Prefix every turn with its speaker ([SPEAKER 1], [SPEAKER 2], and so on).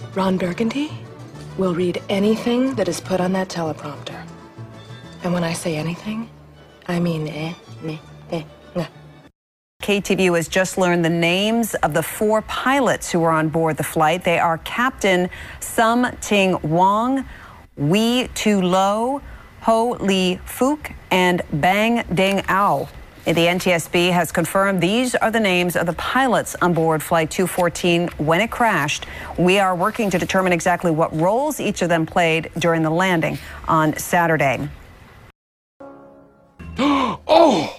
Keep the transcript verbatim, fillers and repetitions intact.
[SPEAKER 1] Ron Burgundy will read anything that is put on that teleprompter. And when I say anything, I mean eh, meh, eh, nah.
[SPEAKER 2] K T V U has just learned the names of the four pilots who were on board the flight. They are Captain Sum Ting Wong, Wee Tu Lo, Ho Lee Fook, and Bang Ding Ao. The N T S B has confirmed these are the names of the pilots on board Flight two fourteen when it crashed. We are working to determine exactly what roles each of them played during the landing on Saturday.
[SPEAKER 3] Oh!